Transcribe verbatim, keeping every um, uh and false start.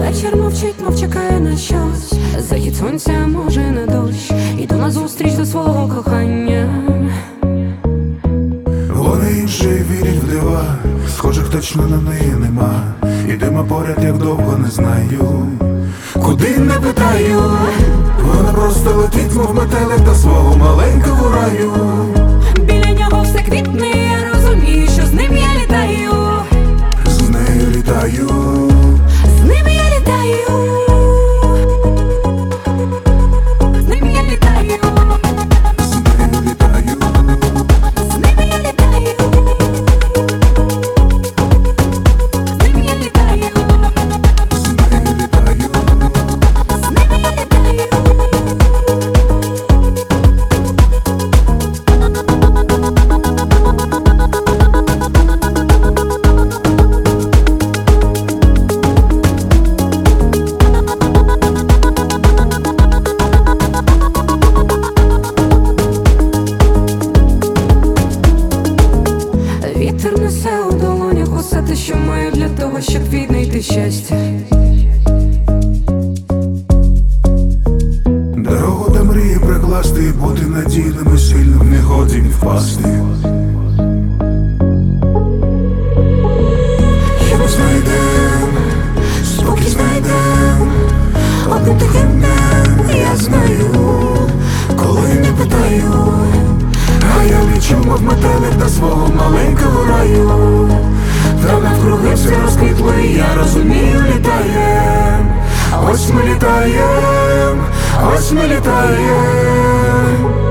Вечір мовчить, мов чекає на щось. Захід сонця, може на дощ. Іду назустріч до свого кохання. Вони інші вірять в дива, схожих точно на неї нема. Ідемо поряд, як довго не знаю, куди не питаю. Вона просто летить, мов метелик до свого маленького раю. Біля нього все квітне, я розумію, що з ним я літаю. З нею літаю, з ним я літаю. З ним я літаю. з нею літаю, З ним я літаю. З ним я літаю. з нею літаю. З ним я літаю. Вітер несе у долонях усе те, що маю для того, щоб віднайти щастя. Дорогу до мрії прикласти і бути надійним і сильним, не годі впасти. І ми знайдем, спокій знайдем, одним тихим днем, я знаю, коли не питаю. А я лічу, мов метелик до свого маленького раю. Там навкруги все розквітло, і я розумію, літаєм. Ось ми літаєм, ось ми літаєм.